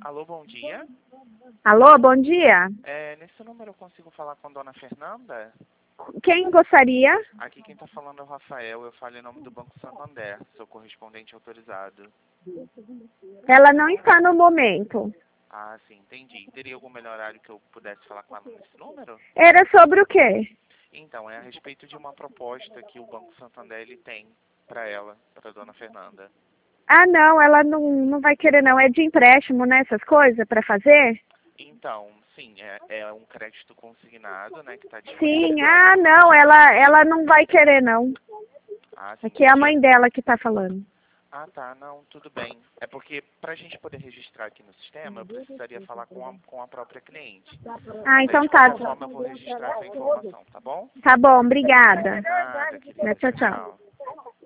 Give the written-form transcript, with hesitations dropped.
Alô, bom dia. Alô, bom dia. Nesse número eu consigo falar com a dona Fernanda? Quem gostaria? Aqui quem está falando é o Rafael, eu falo em nome do Banco Santander, sou correspondente autorizado. Ela não está no momento. Ah, sim, entendi. Teria algum melhor horário que eu pudesse falar com ela nesse número? Era sobre o quê? Então, é a respeito de uma proposta que o Banco Santander ele tem para ela, para a dona Fernanda. Ah, não, ela não vai querer não. É de empréstimo, né, essas coisas para fazer? Então, sim, é um crédito consignado, né, que está Sim, disponível. ah, não, ela não vai querer não. Ah, sim, Aqui é a entendi. mãe dela que está falando. Ah, tá, não, tudo bem. É porque para a gente poder registrar aqui no sistema, eu precisaria falar com a própria cliente. Ah, Mas aí, então de tá. qualquer forma, eu vou registrar essa informação, tá bom? Tá bom, obrigada. Nada, querida. Tchau, Tchau, tchau. tchau.